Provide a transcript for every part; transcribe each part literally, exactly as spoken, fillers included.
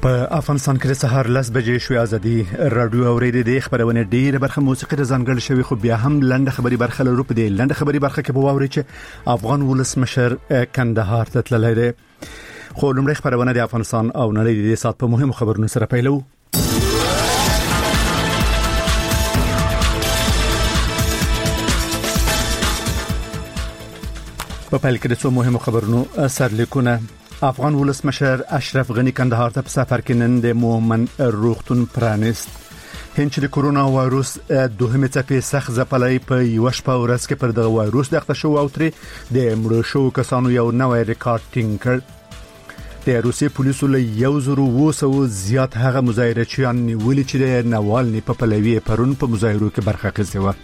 په افغانستان کې د سهار لس بجې شوې ازادي رادیو اوریدې د خبرونه ډیره برخه موسیقي د ځانګړل شوی خو بیا هم لنډه خبري برخه لرو په دې لنډه خبري برخه کې به واوري چې افغان ولسمشر کندهار ته تللی دی خو لومړی خبرونه د افغانستان او نړۍ د سات په مهمو خبرونو سره پیلو په پیل کې د څو مهمو خبرونو سرلیکونه افغان ولسمشر اشرف غنی کندهار ته په سفر کې نن د مومن روغتون پرانست هند چې د کورونا وایروس دوهمه څپې سخت ځپلای په یو شپه ورځ کې پر دغه وایروس د اخته شو او تر د مړو شو کسانو یو نوې ریکارډ ټینګ کړ د روسي پولیسو له یو زرو وسو زیات هغه مظاهرچیان نیولې چې د نوالني په پلوي پرون په مظاهرو کې برخه اخیستې و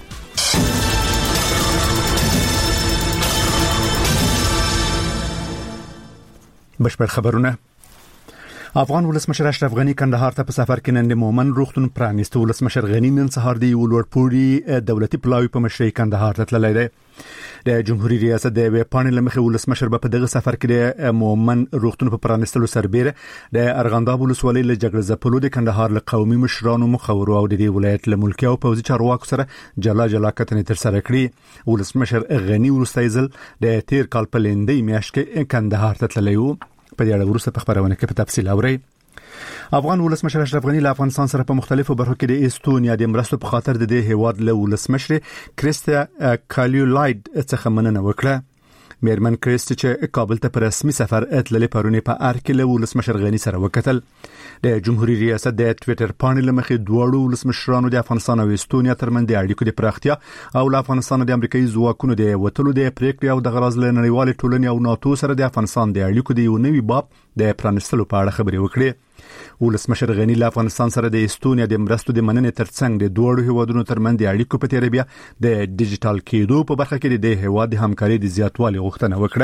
بشپړ خبرونه افغان ولسمشر اشرف غنی کندهار ته په سفر کې نن د مومن روغتون پرانیست ولسمشر غنی نن سهار دی ولورپوري دولتي پلاوی په مشرۍ کندهار ته تللی دی د جمهوریت ریاست د پانل مخې ولسمشر په دغه سفر کې د مومن روغتون په پرانیستلو سربېره د ارغنداب ولسوالۍ له جګړه ځپلو د کندهار له قومي مشرانو مخورو او د دې ولایت له ملکي او پوځي چارواکو سره جلا جلا کتنې تر سره کړې ولسمشر غنی ورسته ځل د تیر کال په لندې میاشت کې کندهار ته تللی و په دې اړه ورسته په خبرونه کې په تفصیل اوري افغان ولسمشر اشرف غنی له افغانستان سره په مختلفو برخو کې د استونیا د مرستو په خاطر د دې هیواد له ولسمشر کریستا کالیولاید څخه مننه وکړه میرمن کریستا چې کابل ته په رسمي سفر اتللې پرونی په ار کې له ولسمشر غنی سره وکتل د جمهوریت ریاست د ټوئیټر پانل مخې دوړو ولسمشرانو د افغانستان او استونیا ترمنځ د اړیکو د پراختیا او له افغانستان د امریکایي ځواکونو د وټلو د پریکړې او د غراز له نړیوال ټولنې او ناتو سره د افغانستان د اړیکو د یو نوي باب د پرانستلو په اړه خبرې وکړې ولسمشر غنی له افغانستان سره د استونیا د مرستو د مننې ترڅنګ د دوړو هیوادونو ترمنځ د اړیکو په تیر بیا د ډیجیټل کېدو په برخه کې د هیواد د همکاري د زیاتوالي غوښتنه وکړه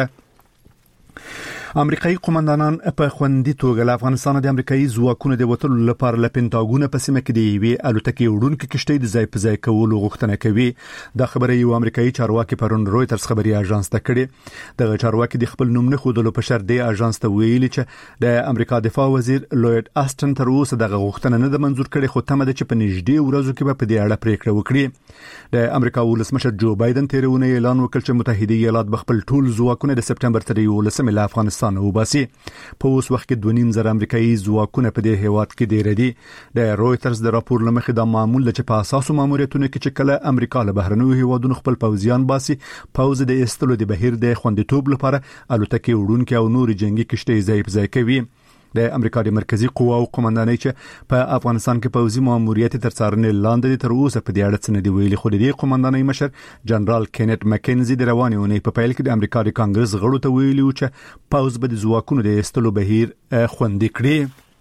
امریکایي قومندانان په خوندي توګه له افغانستان د امریکایي ځواکونو د وټلو لپاره له پینټاګون په سیمه کې دی وی الوتکې وړونکو کشتۍ د ځای په ځای کولو غوښتنه کوي دا خبره یو امریکایي چارواکي پرون رويټرز خبري اژانس ته کړي دغه چارواکي د خپل نوم نه خودلو په شرط دی اژانس ته ویلي چې د امریکا دفاع وزیر لوید آستن تر اوسه دغه غوښتنه نه د منزور کړي خو تمه ده چې په نږدې ورځو کې به په دې اړه پریکړه وکړي د امریکا ولسمشر جو بایدن تیرونه اعلان وکړ چې متحده ایالات بخپل ټول ځواکونه د سپټمبر تر یولسمې له افغانستان وباسي په اوس وخت کې دوه نیم زره امریکایي ځواکونه په دې هیواد کې ډیر دي د رويټرز د راپور لمخې دا معمول چې په اساسو ماموریتونو کې چې کله امریکا له بهرنیو هیوادونو خپل پوځیان باسي پوځ د استلو د بهیر د خوندیتوب لپاره الوتکې وړونکو او نور جنگي کشتۍ ځای په ځای کوي د امریکا د مرکزی قواو قومندانۍ چې په افغانستان کې پوځي ماموریت تر څارنې لاندې تر اوسه په دې اړه څه نه دی ویلي خو د قومندانۍ مشر جنرال کینټ مکینزي د روانې اونۍ په پیل کې د امریکا د کانګرس غړو ته ویلي و چې پوځ به د ځواکونو د استلو بهیر خوندي کړي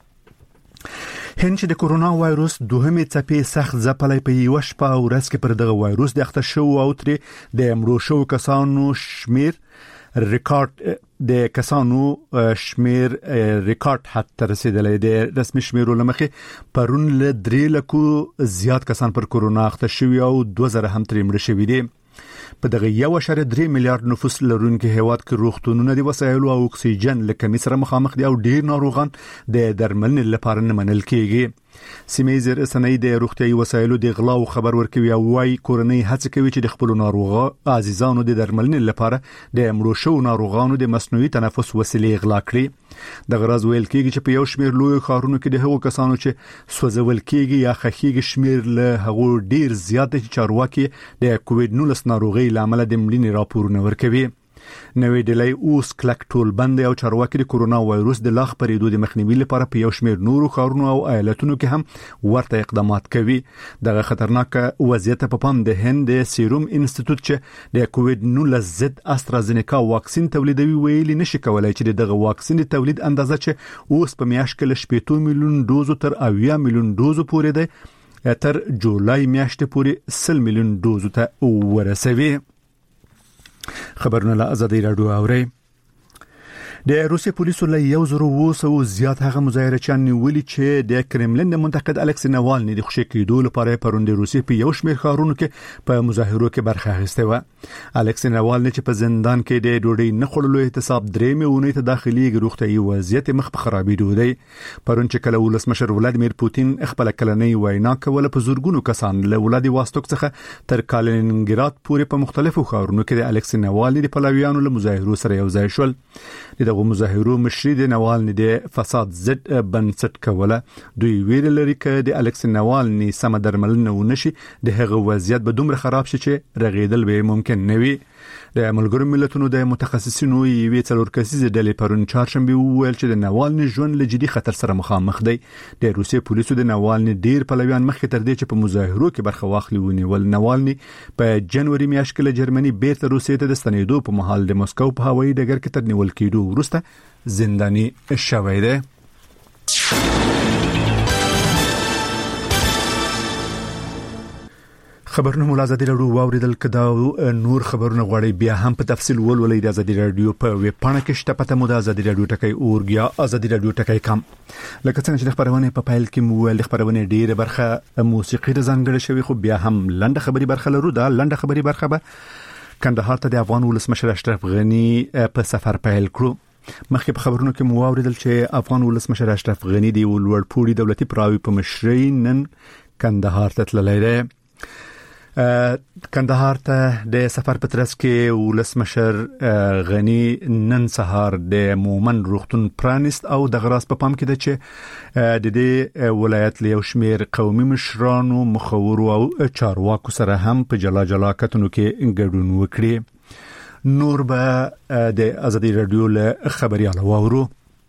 هند چې د کورونا وایروس دوهمه څپې سخت ځپلای په یو شپه ورځ کې پر دغه وایروس د اخته شو او تر د مړو شو کسانو شمیر ریکارډ د کسانو شمیر ریکارډ حد ته رسیدلی دی رسمي شمیر لمخې پرون له درې لکو زیات کسان پر کورونا اخته شوي او دوه زره هم ترې مړه شوي دي په دغه یو اشاره درې میلیارډ نفوس لرونکي هیواد کې روغتونونه د وسایلو او اکسیجن له کمی سره مخامخ دي او ډیر ناروغان د درملنې لپاره نه منل کېږي سیمې رسنۍ د روغتيایي وسایلو د غلا او خبر ورکوي او وايي کورنۍ هڅه کوي چې د خپل ناروغه عزیزانو د درملنې لپاره د مړو شو ناروغانو د مصنوعي تنفس وسیلې اغلا کړي د غرض ویل کېږي چې په یو شمېر لوی ښارونو کې د هغو کسانو چې سوځول کېږي یا خخېږي شمېر له هغو ډیر زیات چارواکي د کووډ نولس ناروغي لامل د مړینې راپورونه ورکوي نوې ډلې اوس کلک ټول بند او چارواکي د کورونا وایروس د لاغ پرېدو د مخنیوي لپاره په یو شمېر نورو ښارونو او ایالتونو کې هم ورته اقدامات کوي دغه خطرناک وضعیت په پام د هند د سیروم انسټیټیوټ چې د کووډ نولس ضد استرازینیکا واکسین تولیدوي ویلي نشي کولای چې دغه واکسین تولید اندازه چې اوس په میاشت کې له شپږ میلیون دوزو تر اویا میلیون دوزو پورې ده تر جولای میاشتې پورې سل میلیون دوزو ته ورسوي خبرونه له ازادي رادیو اوري د روسي پولیسو له یو زرو وسو زیات هغه مظاهرچیان نیولي چې د کرملین د منتقد الکسی ناوالني د خوشي کېدو لپاره پروند روسي په یو شمېر ښارونو کې په مظاهرو کې برخه اخیسته و. الکسی ناوالني چې په زندان کې د ډوډۍ نه خورلو احتساب درې میونې ته داخلي روغتيایي وضعیت مخ په خرابېدو دی. پرون چې کله ولسمشر ولادیمیر پوتین خپل کلنۍ وینا کوله په زورګونو کسان له ولادیواستوک څخه تر کالینینګراد پورې په مختلفو ښارونو کې د الکسی ناوالني د پلاویانو له مظاهرو سره یو ځای شول. دغه مظاهرو مشري د ناوالني د فساد ضد بنسټ کوله. دوی ویل لري چې د الکسی ناوالني سم درملنه ونشي د هغه وضعیت به دومره خراب شي چې رغیدل به ممکن نه وي. د ملګرو ملتونو د متخصصینو یوې څلور کسیزه ډلې پرون چهارشنبه وویل چې د ناوالني ژوند له جدي خطر سره مخامخ دی. د روسي پولیسو د ناوالني ډیر پلویان مخکې تر دې چې په مظاهرو کې برخه واخلي ونیول. ناوالني په جنوري میاشت کې له جرمني بیرته روسیې ته د ستنېدو په مهال د مسکو په هوایي ډګر کې تر نیول کېدو وروسته زنداني شوی دی. خبرونه مول ازادي رادیو واوریدل کدا نور خبرونه غواړي بیا هم په تفصیل ولولئ د ازادي رادیو په ویب پاڼه کې شته پته مو د ازادي رادیو ټکی اورګیا ازادي رادیو ټکی کم. لکه څنګه چې خبرونه په فایل کې مو ول خبرونه ډیره برخه موسیقي د ځانګړي شوی خو بیا هم لنډه خبري برخه لرو. دا لنډه خبري برخه به کندهار ته د افغان ولسمشر اشرف غنی په سفر پیل کړو. مخکې په خبرونو کې مو اوریدل چې افغان ولسمشر اشرف غنی د ولورپوړي دولتي پراوي په مشرۍ نن کندهار ته تللی دی. کندهار ته د سفر په ترڅ کې ولسمشر غنی نن سهار د مومن روغتون پرانست او د غراس په پام کې ده چې د دې ولایت له یو شمېر قومي مشرانو مخورو او چارواکو سره هم په جلا جلا کتنو کې ګډون وکړي. نور به د ازادي رادیو له خبرياله واورو.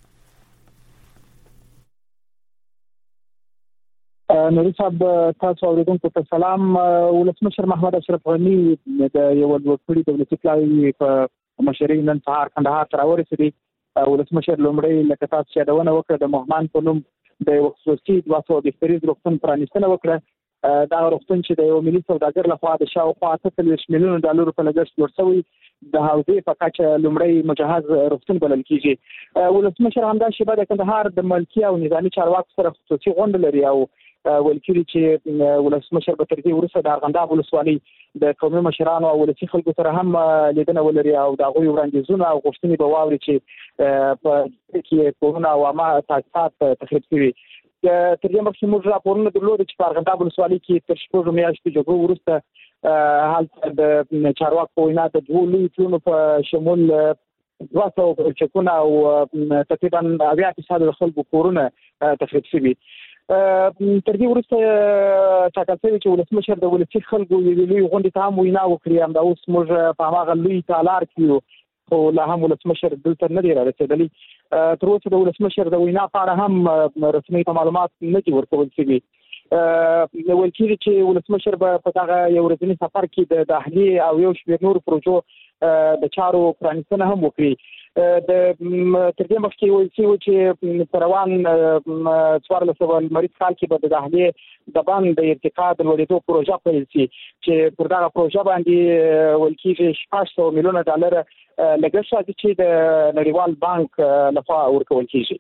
نوري صاحب تاسو اوریدونکو ته سلام. ولسمشر محمد اشرف غنی د یو ولورپوړي دولتي پلاوي په مشرۍ نن سهار کندهار ته راورسېدی. ولسمشر لومړی لکه تاسو چې یادونه وکړه د مهمان په نوم د یو خصوصي دوه سوه بستریز روغتون پرانیستنه وکړه. دا روغتون چې د یو ملي سوداګر لخوا د شاوخوا اته څلوېښت میلیونه ډالرو په لګښت جوړ شوی د حوزې په کچه لومړی مجهز روغتون بلل کیږي. ولسمشر همدا شیبه د کندهار د ملکي او نظامي چارواکو سره خصوصي غونډه لري او ولکري چې ولسمشر به تر دې وروسته د ارغنداب ولسوالۍ د قومي مشرانو او ولسي خلکو سره هم لیدنه ولري او د هغوی وړاندیزونه او غوښتنې به واوري چې په کې کورونه او عامه تاسیسات تخریب شوي. تر دې مخکې موږ راپورونه درلودل چې په ارغنداب ولسوالۍ کې تر شپږو میاشتو جګړو وروسته هلته د چارواکو په وینا د دوو لویو پلونو په شمول دوه سوه چکونه او تقریبا اویا فیصده د خلکو کورونه تخریب شوي. تر دې وروسته ټاکل شوی چې ولسمشر د ولسي خلکو یوې لوی غونډې ته هم وینا وکړي. همدا اوس موږ په هماغه لوی تالار کې یو خو لا هم ولسمشر دلته نه دی رارسېدلی. تر اوسه د ولسمشر د وینا په اړه هم رسمي معلومات نه دي ورکول شوي. ویل کېږي چې ولسمشر به په دغه یو ورځني سفر کې د داخلي او یو شمېر نورو پروژو د چارو پرانیستنه هم وکړي. د تر دې مخکې ویل شوي چې په روان څوارلس سوه لمریز کال کې به د داخلي د بند د ارتقا د لوړېدو پروژه پیل شي چې پر دغه پروژه باندې ویل کېږي شپږ سوه میلیونه ډالر لګښت راځي چې د نړیوال بانک لخوا ورکول کېږي.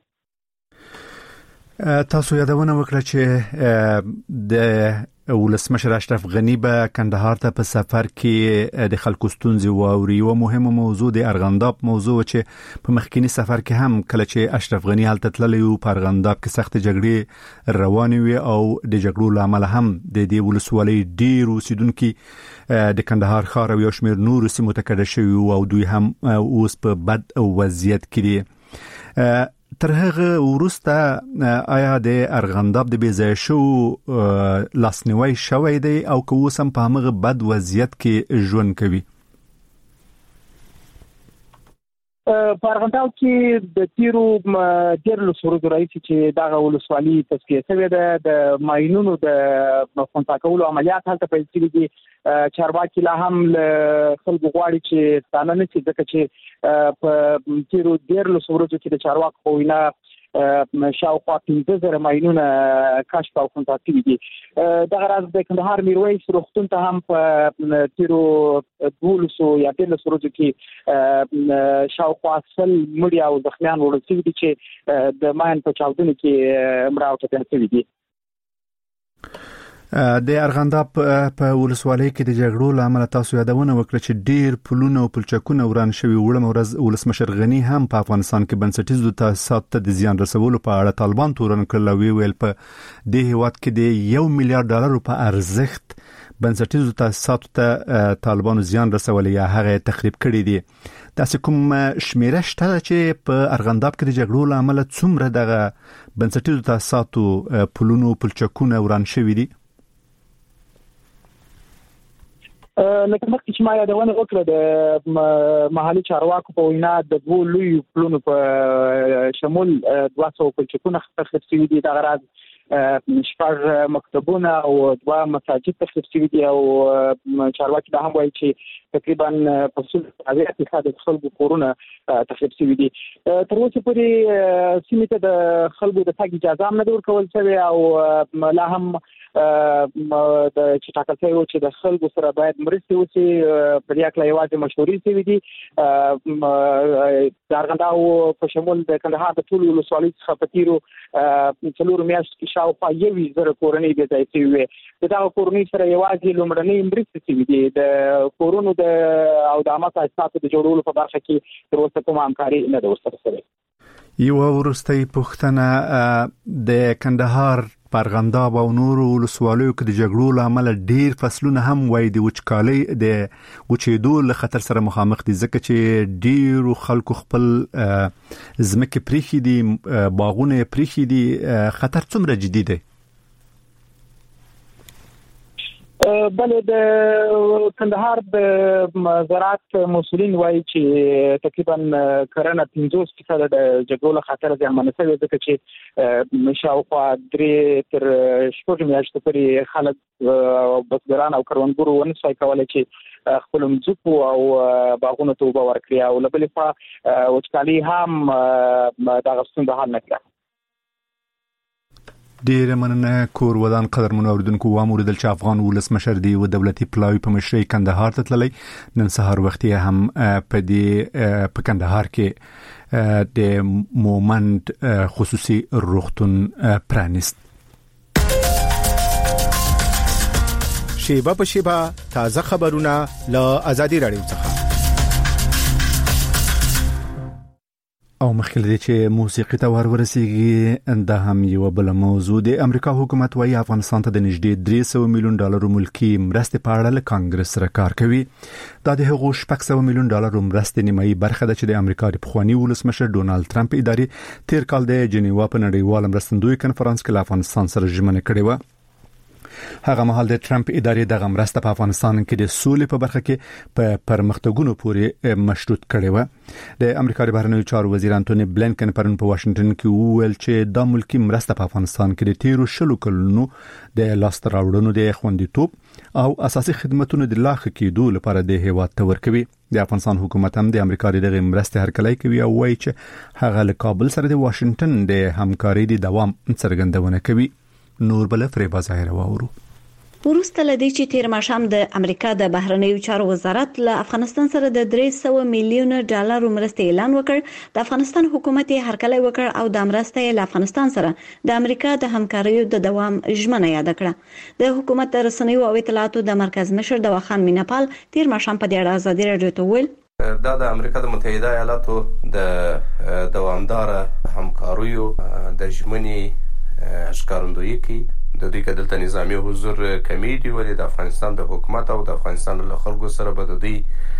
تاسو یادونه وکړه چې د ولسمشر اشرف غنی به کندهار ته په سفر کې د خلکو ستونزې واوري. یو مهمه موضوع د ارغنداب موضوع چې په مخکینی سفر کې هم کله چې اشرف غنی هلته تللی و په ارغنداب کې سخت جګړې روانې وي او د جګړو لامل هم د دې ولسوالۍ ډیر اوسیدونکو د کندهار ښار او یو شمېر نور سیمو ته کډه شوي او دوی هم اوس په بد وضعیت کې دي. تر هغه وروسته آیا د ارغنداب د بیځای شو لاسنیوي شوی دی او که اوس هم په هغه بد وضعیت کې ژوند کوي؟ په ارغنداب کې د تیرو دیارلسو ورځو راهیسې چې دغه ولسوالي تصفیه شوې ده د ماینونو د خنثی کولو عملیات هلته پیل شوي دي. چارواکي لا هم له خلکو غواړي چې ستانه نه شي ځکه چې په تیرو دیارلسو ورځو کې د چارواکو په وینا شاوخوا پنځه زره ماینونه کشف او کنټاکټ دي. دغه راز د کندهار میرویس روغتون ته هم په تیرو دولسو یا دلسو ورځو کې شاوخوا سل مړي او زخمیان وړل شوي دي چې د ماین په چاودنه کې مړه او ټپیان شوي دي. د ارغنداب په ولسوالۍ کې د جګړو لامل تاسو یادونه وکړه چې ډیر پلونه او پلچکونه وران شوي. وړم ورځ ولسمشر غنی هم په افغانستان کې بنسټیزو تاسیسات ته د زیان رسولو په اړه طالبان تورن کړل وی ویل په دې هیواد کې د یو میلیارډ ډالر په ارزښت بنسټیزو تاسیسات ته طالبانو زیان رسولي یا هغه تخریب کړی دي. تاسو کوم شمیره شته چې په ارغنداب کې د جګړو لامل څومره دغه بنسټیزو تاسیسات پلونو پلچکونه وران شوي دي؟ لکه مخکې چې ما یادونه وکړه د محلي چارواکو په وینا د دوه لوی پلونو په شمول دوه سوه پلچکونه تخریب شوي دي. دغه راز شپږ مکتبونه او دوه مساجد تخریب شوي دي او چارواکي دا هم وایي چې تقریبا په څلور اویا فیصد د خلکو کورونه تخریب شوي دي. تر اوسه پورې سیمې ته د خلکو د تګ اجازه هم نه ده ورکول شوې او لا هم د چې ټاکل شوی چې د خلکو سره باید مرستې وشي په دې اړه یوازې مشورې شوي دي. د ارغنداب په شمول د کندهار د ټولو ولسوالیو څخه په تیرو څلورو میاشتو کې شاوخوا یوویشت زره کورنۍ بې ځایه شوي وې. د دغه کورنۍ سره یوازې لومړنۍ مرستې شوي دي. د کورونو د او د عامه تاسیساتو د جوړولو په برخه کې تر اوسه کومه همکاري نه ده ورسره شوې. یو وروستۍ پوښتنه د کندهار په ارغنداب او نورو ولسوالیو کې د جګړو لامل ډیر فصلونه هم وای د وچکالۍ د وچېدو له خطر سره مخامخ دي ځکه چې ډیرو خلکو خپل ځمکې پریخي دي باغونه پریخي دي. خطر څومره جدي دی؟ بله د کندهار د زراعت مسؤلین وایي چې تقریبا کرنه پنځوس فیصد د جګړو له خطره زیانمنه شوې ځکه چې شاوخوا درې تر شپږ میاشتې پورې خلک بزګران او کروندګرو ونه شوای کولی چې خپل مځکو او باغونو ته اوبه ورکړي او له بلې خوا وچکالي هم دغه ستونزه حل نه کړه. ډیره مننه کور ودان قدرمنو اوریدونکو واموریدل چې افغان ولسمشر دی و دولتي پلاوی په مشرۍ کندهار ته تللی. نن سهار وختي هم په دې په کندهار کې د مومند خصوصي روغتون پرانیست. شیبه په شیبه تازه خبرونه له آزادي رادیو څخه. او مخکې دې چې موسیقي ته ورورسیږي دا هم یو بل موضوع دی. امریکا حکومت وايي افغانستان ته د نږدې درې سوه میلیون ډالر ملکی مرستې په اړه له کانګرس سره کار کوي. دا د هغو شپږ سوه میلیون ډالر مرستې نیمایي برخه ده چې د امریکا د پخوانی ولسمشر ډونالد ټرمپ ادارې تیر کال د جنیوا په نړیوال مرستندوی کنفرانس کې له افغانستان سره ژمنه کړې و. هغه مهال د ټرمپ ادارې دغه مرسته په افغانستان کې د سولې په برخه کې په پرمختګونو پورې مشروط کړي و. د امریکا د بهرنیو چارو وزیر انټونی بلینکن پرون په واشنگټن کې وویل چې دا ملکی مرسته په افغانستان کې د تیرو شلو کلونو د لاس راوړنو د خوندیتوب او اساسي خدماتو د لاخ کېدو لپاره د هیواد ته ورکوي. د افغانستان حکومت هم د امریکا دغه مرسته هرکلی کوي او وایي چې هغه له کابل سره د واشنگټن د همکارۍ د دوام څرګندونه کوي. نور بل فریبا ظاهر واورو. ورسته لدی چې تیر ماشام د امریکا د بهرنیو چارو وزارت له افغانستان سره د درې سوه میلیون ډالر مرستې اعلان وکړ. د افغانستان حکومت یې هرکلی وکړ او د مرستې له افغانستان سره د امریکا د همکاریو د دوام ژمنه یاد کړه. د حکومت د رسنیو او اطلاعاتو د مرکز مشر دواخان میناپال تیر ماشام په دې اړه آزادي رادیو ته ویل دا د امریکا د متحده ایالاتو د دوامدار همکاریو د ژمنې ښکارندویي کوي. د دې کې دلته نظامی حضور کمی دی ولې د افغانستان د حکومت او د افغانستان له خلکو سره به د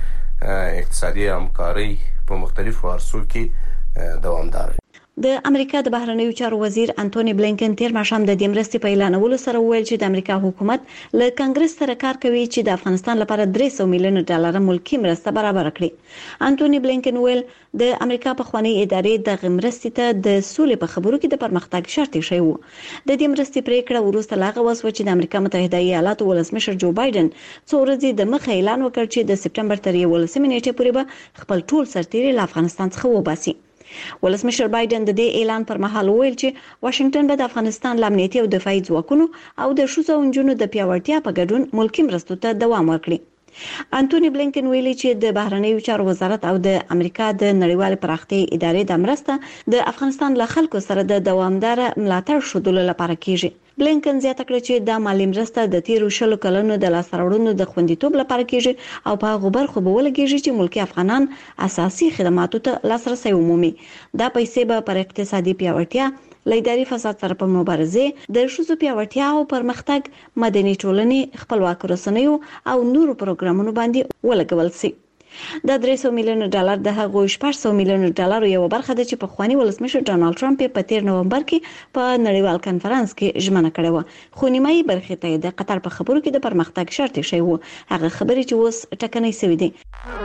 دې اقتصادي همکاري په مختلفو عرصو کې دوامدار وي. د امریکا د بهرنیو چارو وزیر انټونی بلینکن تیر ماشام د دې مرستې په اعلانولو سره ویل چې د امریکا حکومت له کانګرس سره کار کوي چې د افغانستان لپاره درې سوه میلیون ډالر ملکی مرسته برابر کړي. انټونی بلینکن ویل د امریکا په خواني ادارې د مرستې ته د سولې په خبرو کې د پرمختګ شرط شوی وو. د دې مرستې پریکړه وروسته لاغه وسو چې د امریکا متحده ایالاتو ولسمشر جو بایدن څو ورځې د مخه اعلان وکړ چې د سپټمبر تر یولسمې نیټې پورې به خپل ټول سرتیري له افغانستان څخه وباسي. ولسمشر بایدن د دې اعلان پر مهال ویل چې واشنگټن به د افغانستان د امنیتي او دفاعي ځواکونو او د ښځو او نجونو د پیاوړتیا په ګډون ملکي مرستو ته دوام ورکړي. انټونی بلینکن ویلي چې د بهرنیو چارو وزارت او د امریکا د نړیوال پراختیا ادارې د مرسته د افغانستان له خلکو سره د دوامدار ملاتړ شودلو لپاره کیږي. بلینکن زیاته کړه چې د مالی مرسته د تیرو شلو کلونو د لاسوړونو د خوندیتوب لپاره کیږي او په غوبر خو به ولګیږي چې ملکی افغانان اساسي خدماتو ته لاسرسي ومومي. دا پیسې به پر اقتصادي پیاوړتیا، لیداري فساد سره په مبارزه، د ښځو پیاوړتیا او پرمختګ، مدني ټولنې، خپلواک رسنیو او نورو پروګرامونو باندې ولګول شي. د درې سوه میلیونه ډالر د هغو شپږ سوه میلیونه ډالر یو برخه ده چې په خواني ولسمشر ډانلډ ټرمپ په تیر نومبر کې په نړیوال کانفرنس کې ژمنه کړې و. خو نیمایي برخه ته د قطر په خبرو کې د پرمختګ شرط شوی و، هغه خبرې چې اوس ټکنۍ شوې دي.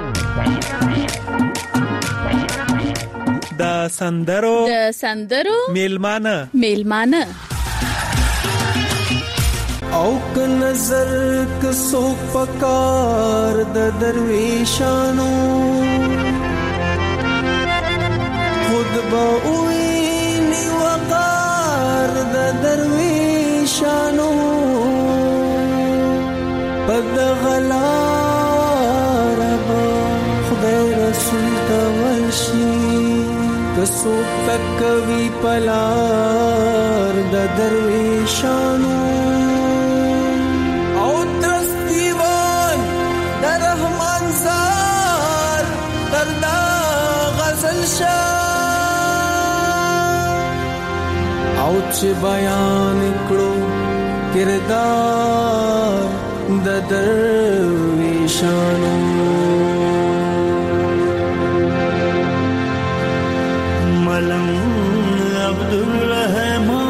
د سندرو د سندرو میلمانه میلمانه او که نظر کسو پکار د درویشانو خود با اوینی وقار د درویشانو پد غلا ربا خدای رسول تولشی کسو تکوی پلار د درویشانو او چې بیان کړو کردار د درویشانو ملنګ عبدالرحمن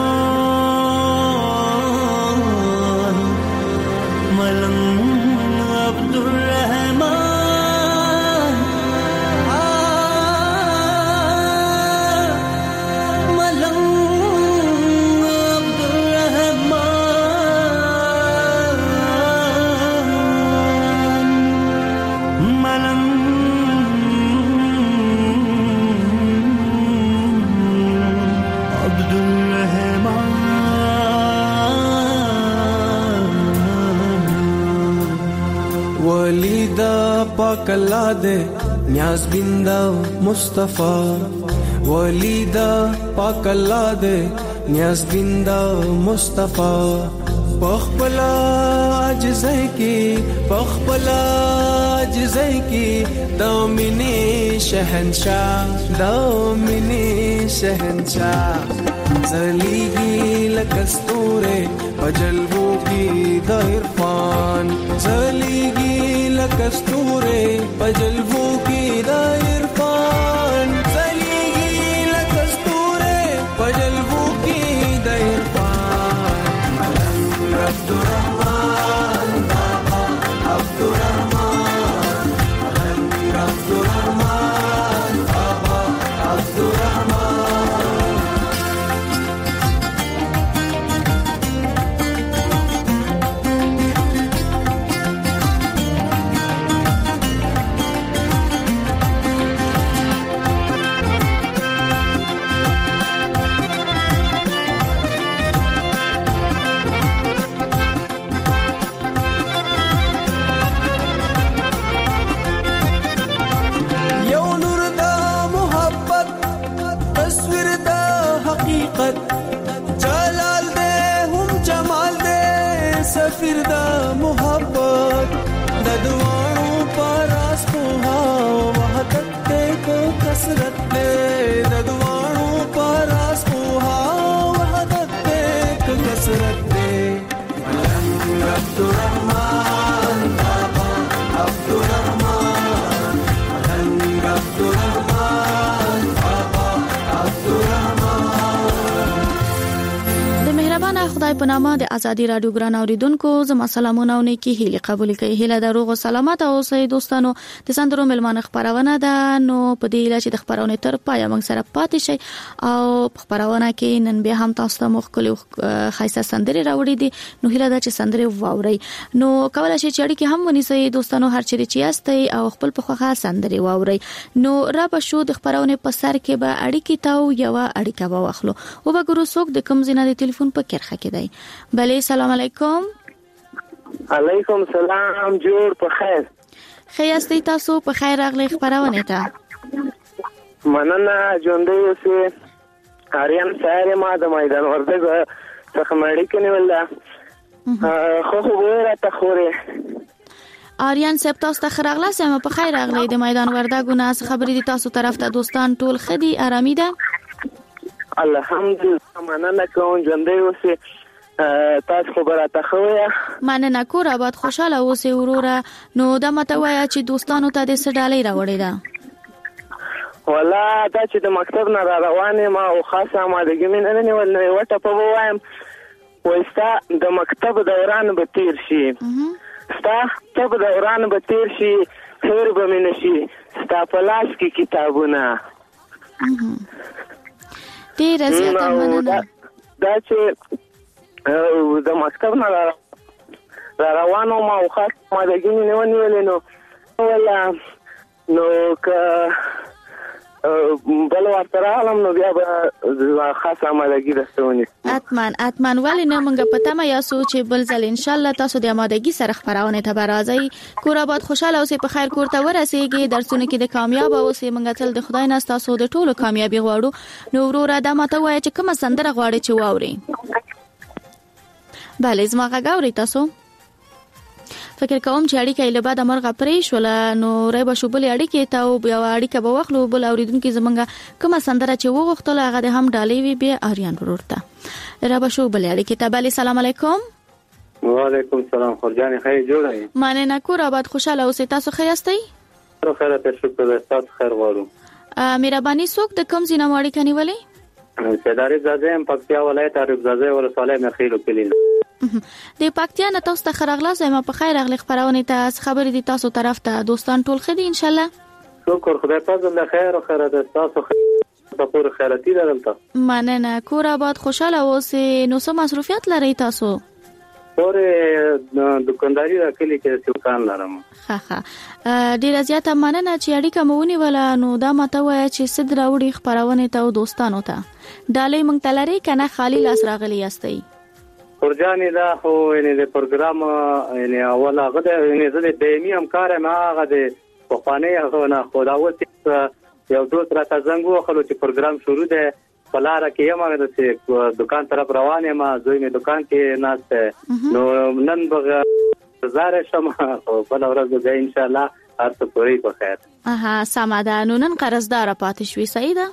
ملنګ عبدالرحمن پاک الله دې نیاز بندا مصطفی ولیدا پاک الله دې نیاز بندا مصطفی پخپلا عجزای کی پخپلا عجزای کی دامنی شهنشاه دامنی شهنشاه زلیگی لکستوره پجلبو کی د عرفان زلیگی لکستوره پجلبو کی د عرفان زلیگی لکستوره پجلبو کی د عرفان عبدالرحمن بابا عبدالرحمن عبدالرحمن بابا عبدالرحمن سفیر دا محبت د دوانو پاراس پوها وحدت تے کو کسرت تے د دوانو پاراس پوها وحدت تے کو کسرت تے عبدالرحمن بابا عبدالرحمن عبدالرحمن بابا عبدالرحمن د مهربان خدای خدای په نامه د ازادي رادیو ګران اوریدونکو زما سلامونه او نیکی هیله قبول کړئ. هیله دروغ او سلامات اوسئ دوستانو. د سندرو ملمانه خبرونه ده نو په دې اله چې د خبرونه تر پای موږ سره پاتې شي او په خبرونه کې نن به هم تاسو ته مخکلي خاصه سندري راوړي دي نو هیله ده چې سندري واوري نو کولای شي چې اړیکې هم ونیسئ دوستانو هر چیرې چې یاستئ او خپل په خوخه سندري واوري نو را به شو د خبرونه په سر کې به اړیکې تاو یو اړیکه واخلو او به ګورو څوک د کوم زینه د ټلیفون په کرخه کې دی. بله سلام علیکم. علیکم سلام. جوړ په خیر. خیاستي تاسو په خیر راغلی خبرونه ته. مننه ژوندۍ اوسې. اریان سره ما د میدان ورده څخه مړی کني ولا خو خو ورته تخوري. اریان سپ تاسو ته خراغله سم په خیر راغلی د میدان ورده ګونه خبرې دي تاسو طرف ته دوستان ټول خدي آرامي ده. الحمدلله مننه کوم ژوندۍ اوسې تاسو خبره ته خویا. مننه کور آباد خوشاله اوسې وروره. نو دا مته وایا چې دوستانو ته د سډالۍ راوړی ده. ولا دا چې د مکتب نه را روانه ما او خاصه ما د ګمین نه نیول نه وټه په وایم وستا د مکتب دوران به تیر شي ستا تب دوران به تیر شي خیر به من شي ستا پلاس کې کتابونه ډیر زیاته مننه. دا چې د مکتب نه را روانه ما او خاصه ما د ګمین نه نیول نو ولا نو که بل ورته عالم نو بیا به خاصه آمادګي رسونی. اتمن اتمن ولی نه مونږ پته ما یا سوچ بل ځل ان شاء الله تاسو د آمادګي سره خبرونه ته برازي. کور آباد خوشاله اوسئ په خیر کور ته ورسیږي درسونه کې د کامیاب اوسئ. مونږ تل د خدای نه تاسو د ټولو کامیابی غواړو. نو وروره دا ماته وایي چې کومه سندره غواړي چې واوري. بله زما غاوري تاسو فکر کوم چې اړیکه له بعد مرغه پرې شول نو رای به شوبل اړیکه ته او بیا اړیکه به واخلو بل اوریدونکو زمونږه کومه سندره چې وغوښتل هغه د هم ډالۍ وی به اریان ورورته را به شوبل اړیکه ته. بله سلام علیکم. وعلیکم سلام. خورجان خیر جوړی. مننه کور آباد خوشاله اوسئ. تاسو ښه یاستئ؟ خیر ته شکر تاسو خیر غواړو. مهرباني څوک د کوم ځای نه اړیکه نیولې؟ سیداری زاده ام پکتیا ولایت عرب زاده ولسوالۍ مخیلو کلین. د پکتیا نه تاسو ته خراغله زما په خیر اغلی خبرونه ته خبرې دي تاسو طرف ته دوستان ټول خدي ان شاء الله. شکر خدای پاک د خیر او خیرات تاسو ته پور خیراتي درلته. مننه کور آباد خوشاله اوسئ. نو سم مصروفیت لري تاسو؟ پورې دکانداري راکلي کې دکان لرم. ها ها ډیر زیاته مننه چې اړیکه مونږ ولا نو دا ماته وای چې صد راوړي خبرونه ته او دوستانو ته ډالۍ مونږ تلري کنه خالی لاس راغلی یاستئ؟ ورجانې دا خو یعنی د پروګرام یعنی اوله غده یعنی زه د دایمي همکار ما غده په خانه هغه نه خداوت یو دوست را څنګه خلک چې پروګرام شروع ده پلاره کې یم هغه د دکان طرف روان یم زوی می دکان کې ناست نو نن بغه زاره شم بل ورځ به ان شاء الله هر څه پوری په خیر. اها سماده. نو نن قرضدار پاتې شوي سیده؟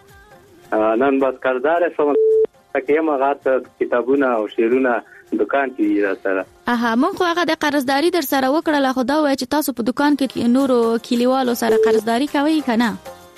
نن بس قرضدار شم که یم هغه کتابونه او شعرونه دکان کې را سره. اها مونږ خو هغه د قرضداري در سره وکړه خو دا وای چې تاسو په دکان کې نورو کلیوالو سره قرضداري کوي کنه؟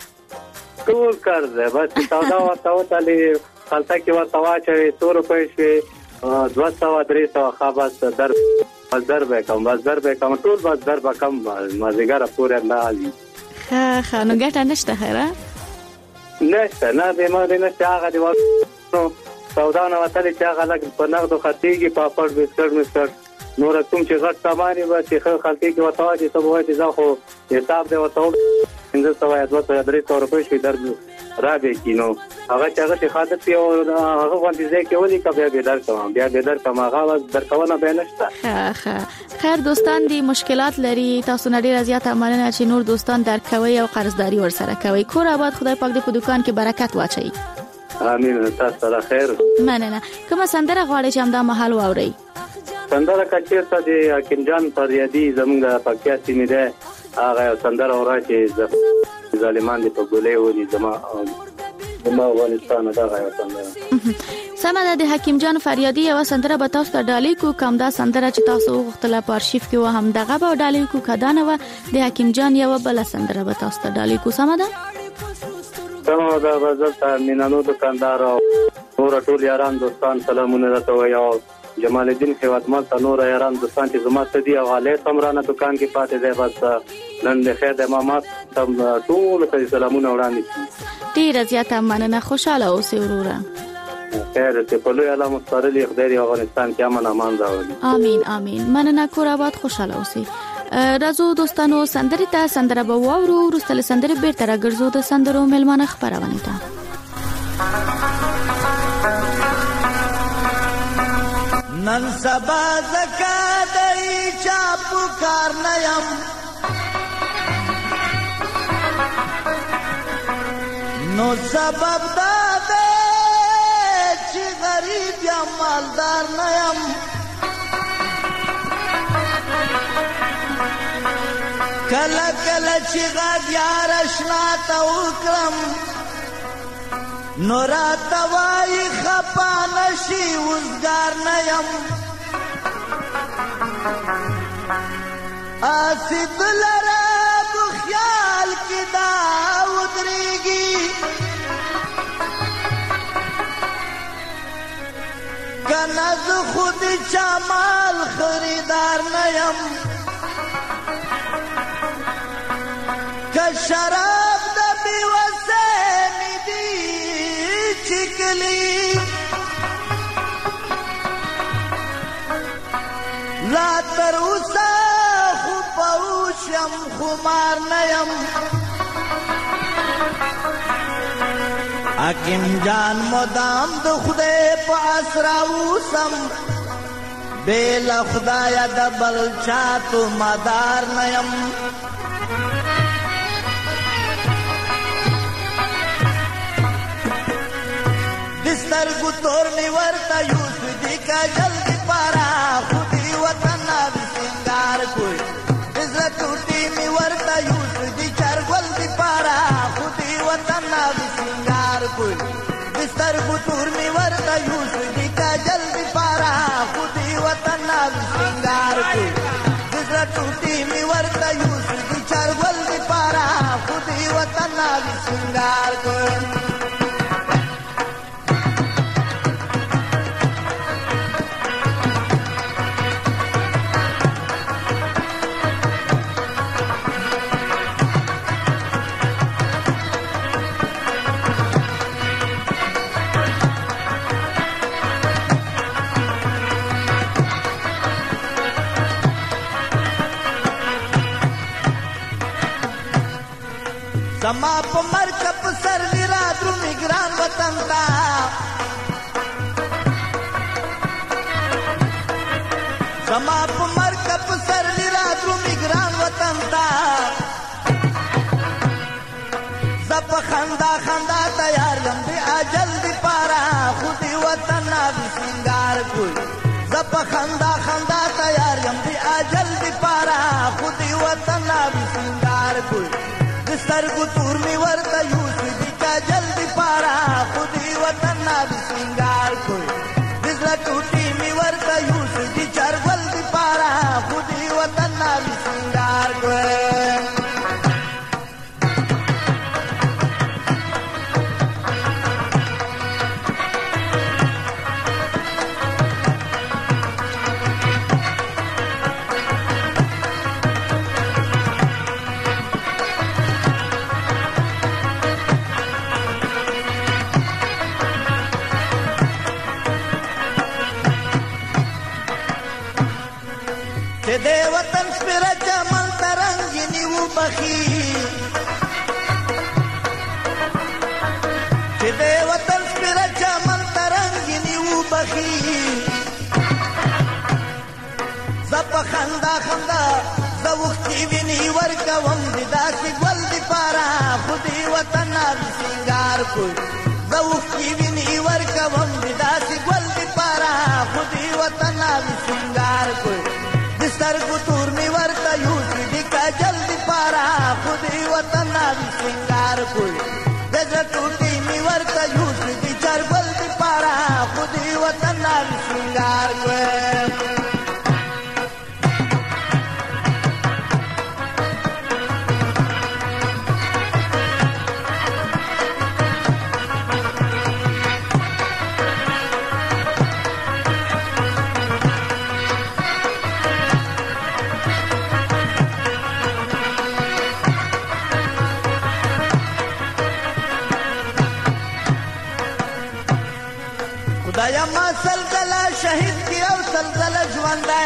ټول قرض بس سودا ورته وتلې خلطه کې ورته واچوي څو روپۍ شي دوه سوه درې سوه خابس در بس در به کم بس در به کم ټول بس در به کم مازیګر پورې نه علي. ها ها نو ګټه نشته خیره؟ نشته نه به ما نشته هغه دی نو سودا نه وتلې چې هغه لګ په نغدو خرڅېږي پاپړ بسکټ مسکټ نور کوم چې غټ سامان به چې خلک کې وته واچي ته وایي چې زه خو حساب دی وته پنځه سوه دوه سوه درې سوه روپۍ شوي در را به کینو هغه چې هغه چې خاطر پی او هغه باندې ځای کې ولي که بیا به در کوم بیا به در کوم هغه در کوونه به نشته. ښه ښه خیر دوستان دي مشکلات لري تاسو نه ډیره زیاته مننه چې نور دوستان درکوي او قرضداري ورسره کوي. کور آباد خدای پاک دې په دکان کې برکت واچي. امين. تاسو سره خیر. مننه. کومه سندره غواړئ چې همدا مهال واورئ؟ سندره کچېرته د حکیم جان فریادي زمونږ پکتیا سیمې ده هغه سندره اورا چې ظالمان دي په ګولې ونی زما زما افغانستان دا غیا سندره. سمه د حکیم جان فریادي یو سندره به تاسو ته ډالۍ کو کوم دا سندره چې تاسو وغوښتله په ارشیف کې و هم دغه به ډالۍ کو کدانه و د حکیم جان یو بل سندره به تاسو ته ډالۍ کو. سمه ده تمام دا غزل مینانو دکاندار او نور ټول یاران دوستان سلامونه درته وایم. جمال الدین خدمت ته نور یاران دوستان چې زما ته دی حواله سمرانه دکان کې پاتې دی بس نن د خیر د امامات تم ټول ته سلامونه وړاندې. ډیر زیاته مننه، خوشاله اوسئ وروره. خیر ته په لوی الله مستقل خدای افغانستان کې امن امان راوړي. امين امين. مننه کور آباد، خوشاله اوسئ. راځو دوستانو سندري ته سندره به واورو، ورسته سندري بیرته راګرځو د سندرو ملمانه خبرونه ته. نن سبا زکا دای چا پکار نیم، نو سبب دا دے چی غریب یا مالدار نیم. کلا کلا چی غد یار اشنا تا اکرم، نورا توائی خپا نشی وزگار نیم. آسی دلراب خیال کی داود ریگی، کنز خود چامال خریدار نیم. که شراب دا بیوسے چکلی لا تروسا خوبوشم خمار نیم. حکیم جان مدام دو خدای پاس راوسم، بیل خدای دبل چاتو مدار نیم. دستر گتور می ورتا یوسف دی کا جلدی پارا، خودی وطن نبی سنگار کوئی. دزر ٹوٹی می ورتا یوسف دی چرگل دی پارا، خودی وطن نبی سنگار کوئی. دستر گتور می ورتا یوسف دی کا جلدی پارا، خودی وطن نبی سنگار کوئی. دزر ٹوٹی می ورتا یوسف دی چرگل دی پارا، خودی وطن نبی سنگار کوئی. زما په مرکب سر میرا درومي ګران وطن تا، زما په مرکب سر میرا درومي ګران وطن تا. زپ خندا خندا تیار یم دی اجل دی پارا، خودی وطن نبی سنگار کوئی. زپ خندا خندا تیار یم دی اجل دی پارا، خودی وطن نبی سنگار کوئی. سرگو تور می ورتا یوسف دی کا جلدی پارا، خودی وطن نبی سنگار کوئی. دزر ٹوٹی می ورتا یوسف دی چرگل دی پارا، خودی وطن نبی سنگار کوئی. دے وطن سپر چمن ترنگینی و بخی، دے وطن سپر چمن ترنگینی و بخی. زپ خندا خندا زوختی وینی ورکوم دی داسی گل دی پارا، خودی وطن نبی سنگار کوئی. زوختی وینی ورکوم دی داسی گل دی پارا، خودی وطن نبی سنگار کوئی. سرگو تور می ورتا یوسف دی کا جلدی پارا، خودی وطن نبی سنگار کوئی. دزر ٹوٹی می ورتا یوسف دی چرگل دی پارا، خودی وطن نبی سنگار کوئی. ما سلزله شهید کی او سلزله ژوندی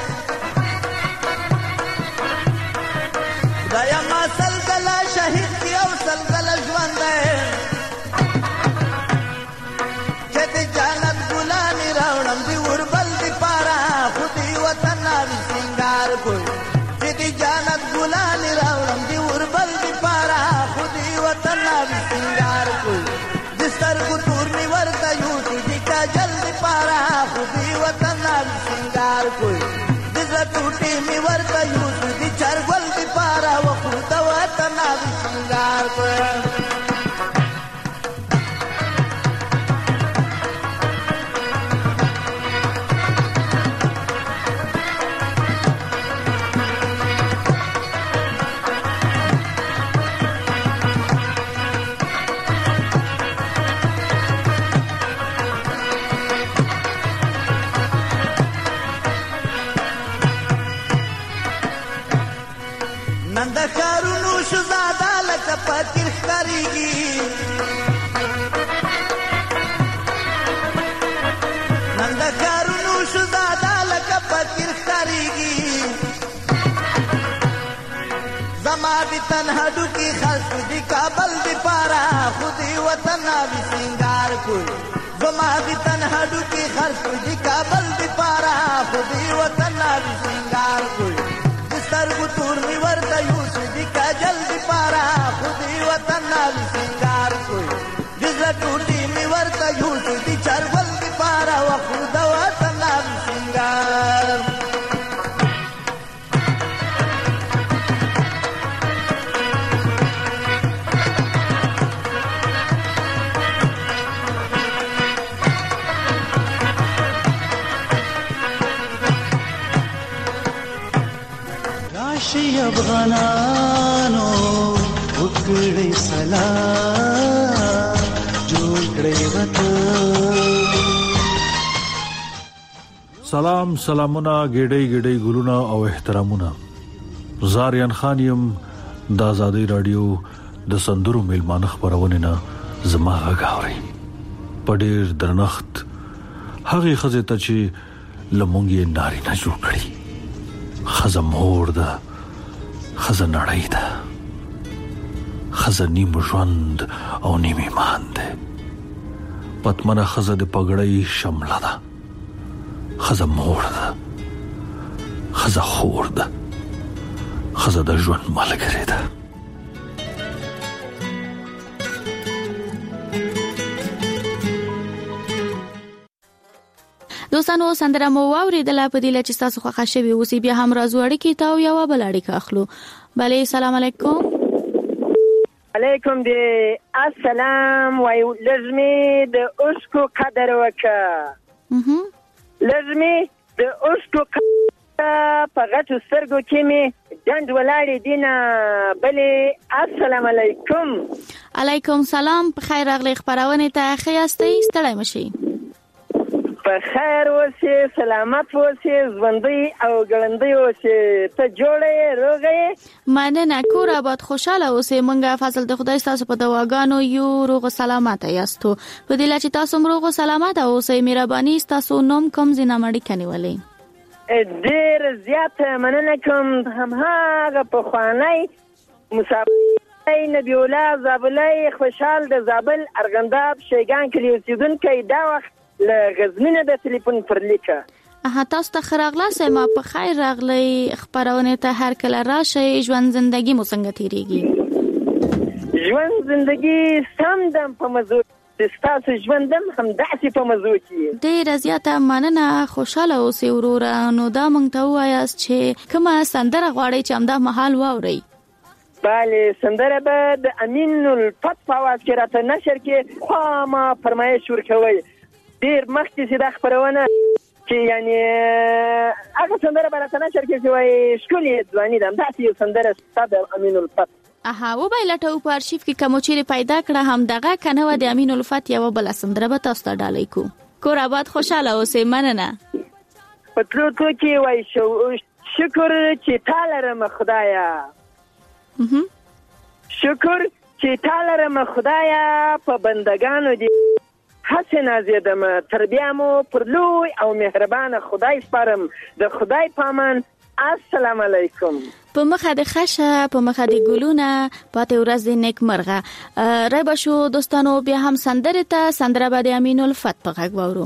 خدایا ما سلزله شهید کی او سلزله ژوندی چې د جنت ګلانی راوړم دی وربل دی پارا خو دی وطن ناوی سنگار کوي چې د جنت ګلانی راوړم دی وربل دی پارا خو دی وطن ناوی سنگار کوي د سترګو تور می ورته یوسي د کاجل دی پارا خو دی وطن ناوی سنگار کوي د زړه ټوټې می ورته یوسي د چرګل دی پارا خو د وطن ناوی سنگار کوي نند کارونو شزاده لکه پتیر ښکارېږي نند کارونو شزاده لکه پتیر ښکارېږي زما د تن هډوکي خلق د کابل د پاره خو د وطن ناوی سنگار کوي زما د تن هډوکي خلق د کابل د پاره خو د وطن ناوی سنگار کوي سترګو تور می ورته یوسي د کاجل دی پارا خو دی وطن ناوی سنگار کوي د زړه ټوټې می ورته یوسي د چرګل دی پارا خو د وطن ناوی سنگار راشي افغانانو وکړئ سلام جوړ کړئ وطن سلام سلامونه ګډي ګډي ګلونه او احترامونه زاریان خانیم د آزادۍ رادیو د سندرو میلمانه خبرونه نه زما غاوري پډیر درنخت هغه خزه ته چې لمونګي ناری نه جوړ کړی خزه مور ده خزه نړۍ ده خزه نیم ژوند او نیم ایمان ده پتمنه خزه د پګړۍ شمله ده خزه مور ده خزه خور ده خزه د ژوند ملګری ده دوستانو سندره مو واوریدل په دې لچ تاسو خوښ شوي اوسې بیا هم راځوړی کی تاو یو بل اړیکه اخلو بله سلام علیکم علیکم دی السلام وای لازمي د اوسکو قدر وکړه لازمي د اوسکو په غټو سترګو کې می دند ولاړې دینه بله السلام علیکم علیکم سلام په خیر راغلی خبرونه ته خیاستئ ستړی مشي په خیر اوسې سلامت اوسې ژوندۍ او ګړندۍ اوسې ته جوړې روغې مننه کور آباد خوشاله اوسې مونږه فضل د خدای تاسو په دواګانو یو روغ سلامت یاستو په دې لچ تاسو روغ سلامت اوسې مهرباني تاسو نوم کوم زینه مړی کنيولې ډېر زیات مننه کوم هم هغه په خوانی مسابقه نبی الله زابلای خوشحال د زابل ارغنداب شیګان کلی اوسیدونکو دا وخت له غزنینه د ټلیفون پر لیکه اه تاسو ته خراغلا سما په خیر راغلی خبرونه ته هر کله راشي ژوند زندگی مو څنګه تیریږي ژوند زندگی سم دم په مزو تاسو ژوندم هم داسې په مزو کې ډېر زیاته مننه خوشاله اوسې وروره نو دا مونږ ته وایاست چې کومه سندره غواړئ چې همدا مهال واورئ بله سندره به د امین الفت په आवाज کې راته نشر کې خو ما فرمایش ورکوي ډیر مخکې چې دا خبرونه چې یعنی هغه سندره به راته نشر کې چې وایي ښکلې ځواني ده همداسې یو سندره ستا د امین الفت اها وبای لټو په ارشیف کې کوم چیرې پیدا کړه هم دغه کنه و د امین الفت یو بل سندره به تاسو ته ډالۍ کو کور آباد خوشاله اوسې مننه په تلو کې وای شو شکر چې تعالی رحم خدایا شکر چې تعالی رحم خدایا په بندگانو دي هڅه نازیدم تربیه مو پر لوی او مهربان خدای سپارم د خدای پامان. السلام علیکم. په مخه د خشه په مخه د ګلونه پاتې ورځ د نیک مرغه رای بشو دوستانو. بیا هم سندره ته سندره به د امین الفت په غږ وورو.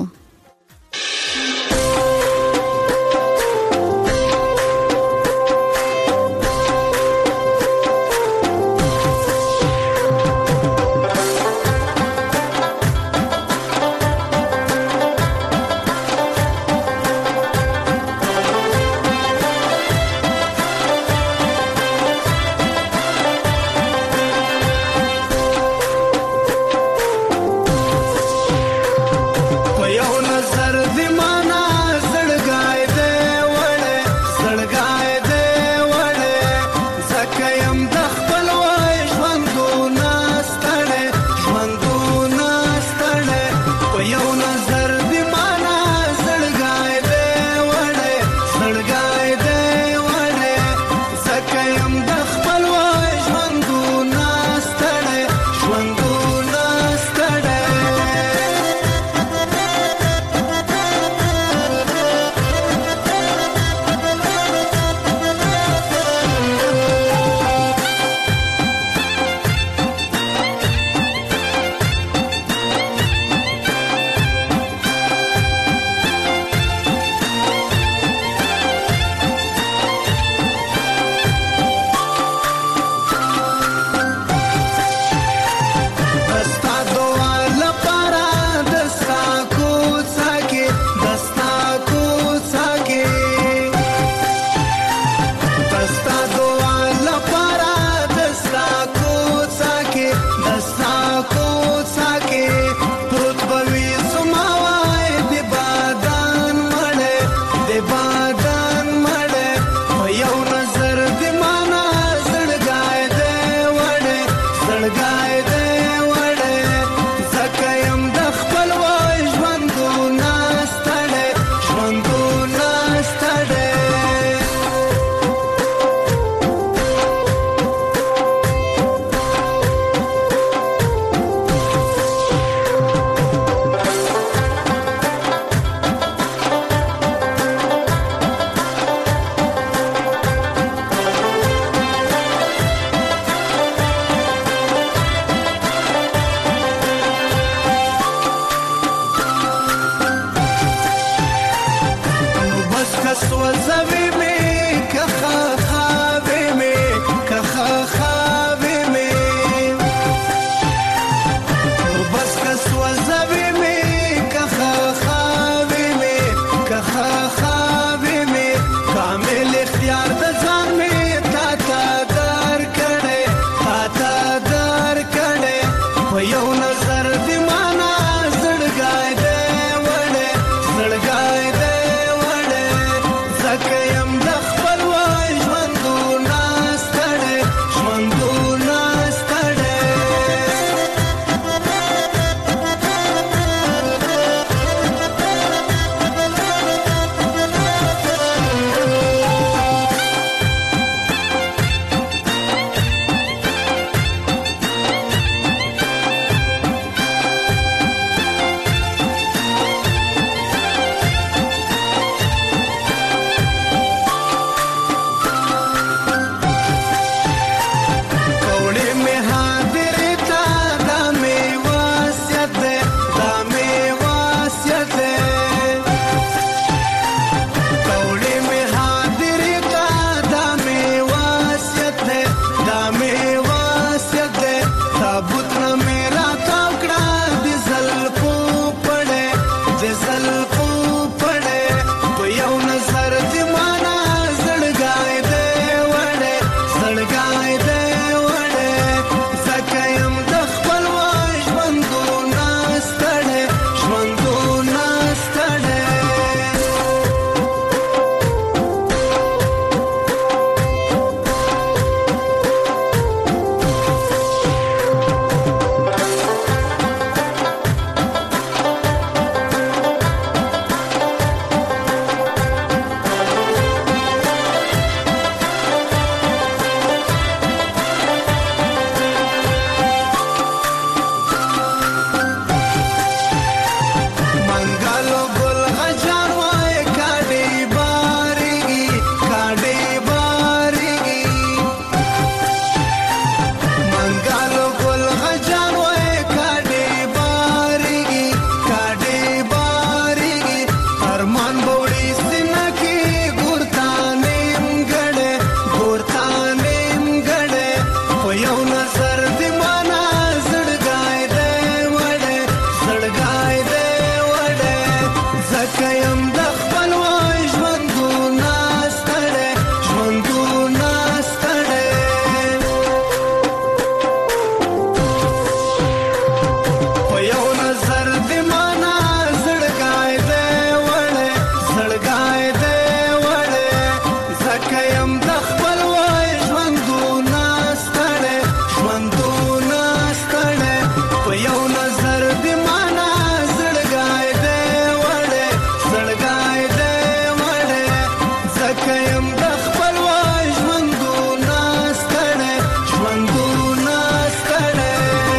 د خپل وای ژوندونه ستړی ژوندونه ستړی په یو نظر د معنا زړګای دی وړی زړګای دی وړی ځکه یم د خپل وای ژوندونه ستړی ژوندونه ستړی.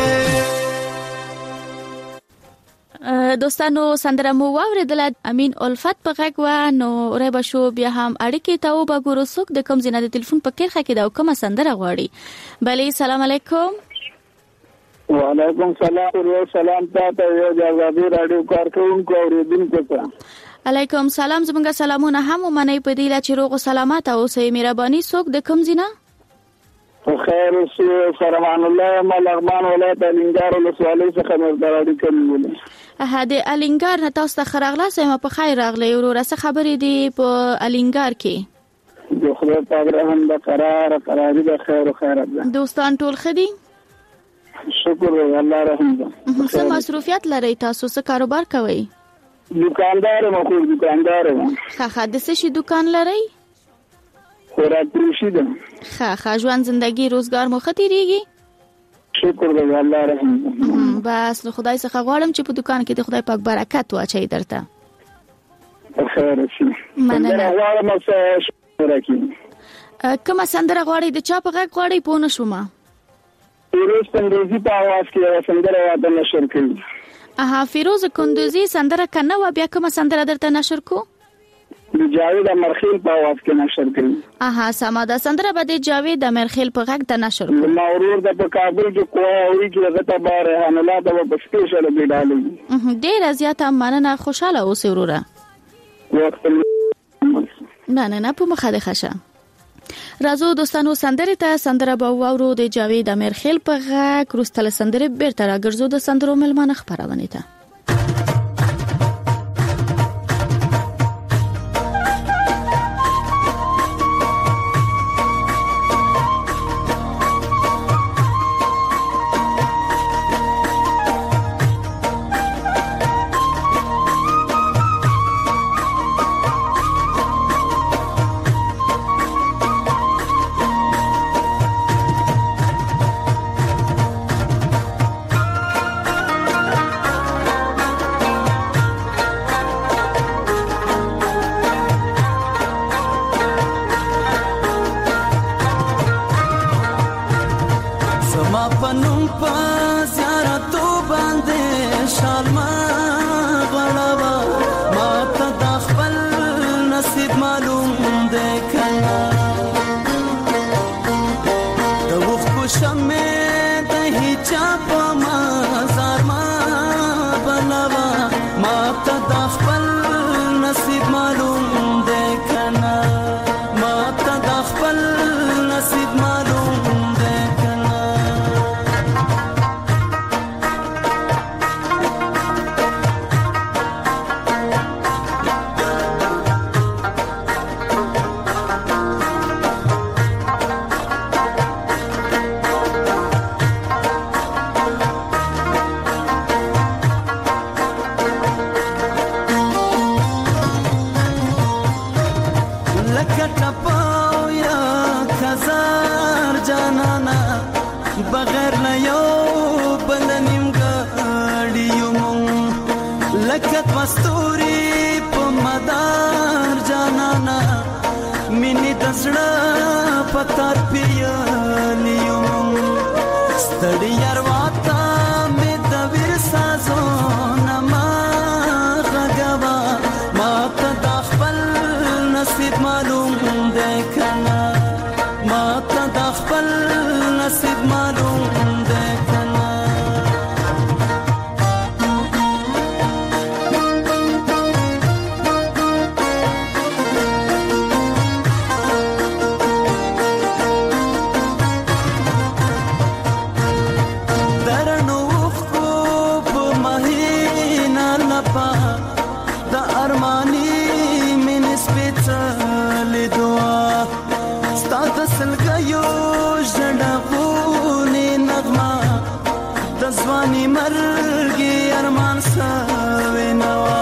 دوستانو سندره مو واوریدله امین الفت په غږ و نو ربه شو بیا هم اړیکې ته وګورو څوک د کوم ځای د ټلیفون په کیرخه کې دا کومه سندره غواړي. بله سلام علیکم. وعلیکم سلام او سلام تاسو یو د آزادي رادیو کارکونکو اوریدونکو ته. علیکم سلام زمونږ سلامونه هم ومنئ په دې لا چې روغ او سلامت اوسئ. مهرباني څوک د کوم ځای نه؟ خیر اوسئ. فرمان الله ملغمان ولایت الینګار ولسوالۍ څخه مرداړي کوم. ها د الینګار نه تاسو ته خراغله سم په خیر راغلی وروره څه خبرې دي په الینګار کې؟ د خدای پاک رحم د قرار قراری د خیر او خیرات ده. دوستان ټول خدي؟ شکر الله رحم ده. څه مصروفیت لري تاسو څه کاروبار کوئ؟ دکاندار مو خو دکاندار یم. ښه ښه د څه شي دکان لرئ؟ خوراک فروشي ده. ښه ښه ژوند زندگی روزګار مو ښه تیریږي؟ شکر دې الله رحم ده. بس نو خدای څخه غواړم چې په دکان کې د خدای پاک برکت واچي درته. خیر شي. مننه. غواړم چې شکر وکړم. کومه سندره غواړئ د چا په غږ غواړئ پوه نه شوم؟ فیروز کندوزی په आवाज کې سندره واده نشر کړي. اها فیروز کندوزی سندره کنه و بیا کومه سندره درته نشر کو؟ د جاوید امرخیل په आवाज کې نشر کړي. اها سما دا سندره به د جاوید امرخیل په غږ ته نشر کو. مورور د په کابل کې کوی کې غته بار حمله د په سپیشل بیډالي. ډیر زیاته مننه خوشاله اوسئ وروره. وخت نه نه نه په مخه ده خشه. راځو دوستانو سندره ته سندره به وورو د جاوید امرخیل په غږ روستله سندره بیرته راګرځو د سندرو ملمانه خبرونه ته.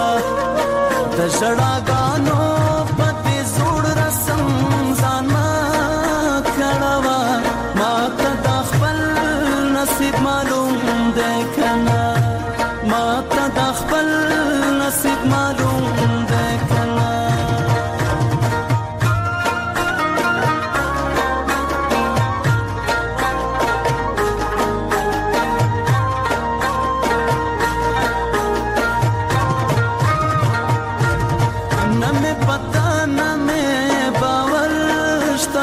شړاګانو پته زوړ رسم ځان ما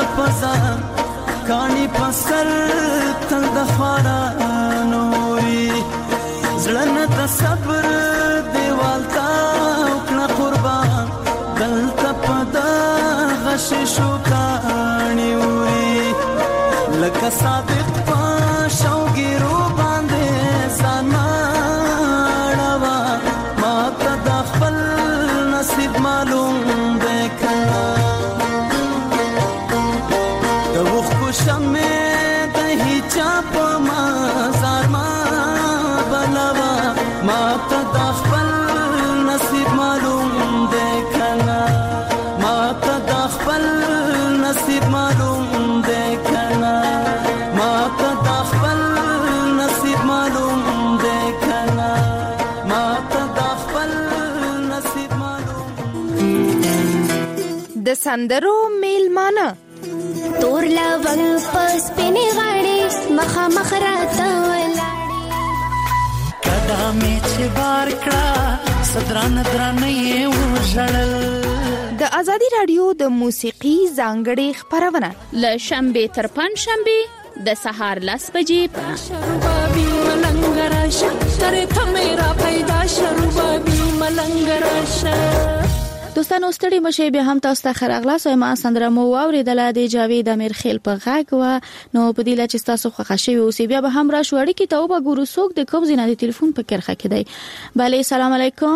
پزا کانی پسر تل د خارانوري زړه د صبر دیوال تا کړه قربان دلته پدا غش شو کانی وری لکه صادق پښوګیرو باندې سناړوا ما ته د خپل نصیب معلوم وکړه د وخت کو شمه د هیچا په مزار ما بلوا ما ته د خپل نصیب معلوم وکړه ما ته د خپل نصیب معلوم وکړه ما ته د خپل نصیب معلوم وکړه ما ته د خپل نصیب معلوم د سندرو میلمانه تور لونګ پس پنی غاړي مخه مخراته ولاړي کدا می چې بار کړه صدران درنه وژړل د ازادي رادیو د موسیقي ځانګړي خبرونه ل شنبه تر پنځ شنبه د سهار لس بجې په شربابي ملنګراشه تر ته میرا پیدا شربابي ملنګراشه دوستانو ستړي مشه به هم تاسو ته خراغلاس او ما سندره مو اوریدل د جاوید امیر خیل په غاګ و نو په دې لچ تاسو خو خښوي او سی بیا به هم را شو اړیکې ته وب ګورو څوک د کوم زینه د ټلیفون په کرخه کې دی bale سلام علیکم